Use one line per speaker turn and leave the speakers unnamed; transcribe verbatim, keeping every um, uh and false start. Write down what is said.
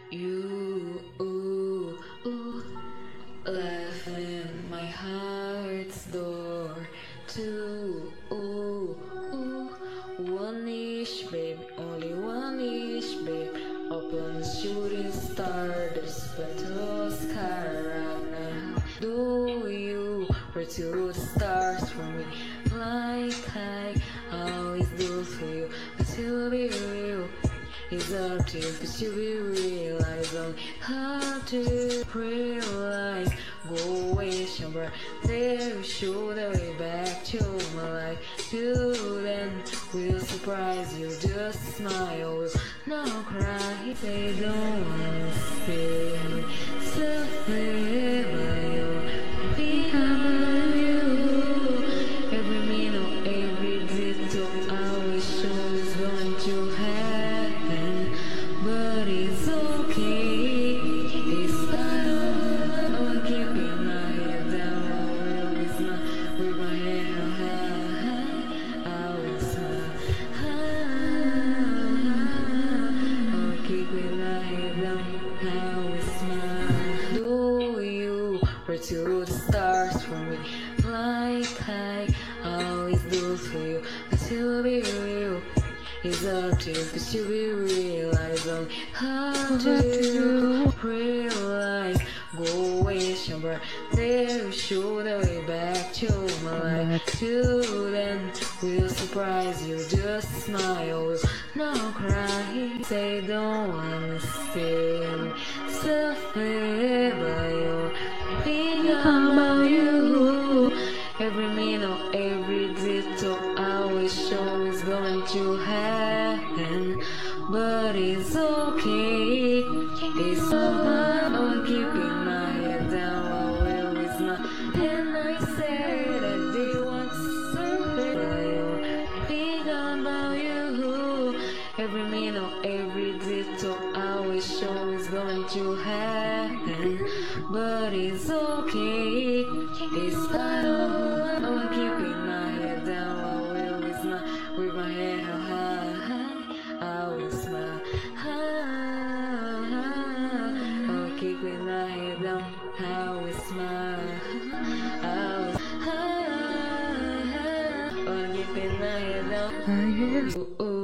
You, ooh, ooh, laughing my heart's door. Two, ooh, ooh, one ish, babe, only one ish, babe. Open shooting star, there's plenty sky right now. Do you pray to the stars for me? Like I always do for you, but to be real, it's up to you, cause you be realized on how to realize. Go away, somewhere there, show the way back to my life. You then will surprise you, just smile, will not cry. They don't wanna stay, self-live by your behind you. Every minute, every detail, I wish I was going to happen, but it's okay. It's not all. I'm keeping my head down, I will smile with my head high. I will smile. I'm keeping my head down, I will smile. Do you pray to the stars for me? Like I always do for you, but to be real, it's up to you, cause you be realized on how to realize. Go away, somewhere there, show the way back to my life. You then will surprise you, just smile, will not cry. Say don't wanna stay, self-live by your being about you. Every minute, every detail, I wish I was going to happen, but it's okay. It's alright. I'm keeping my head down, I will with smile. And I said I did want something by your being about you. Every minute, every detail, I wish I was going to happen, but it's okay. It's not all. I'm keeping my head down, I will with smile with my head high. I will smile. I'm keeping my head down, I will smile. I will. I'm keeping my head down. Ooh, ooh.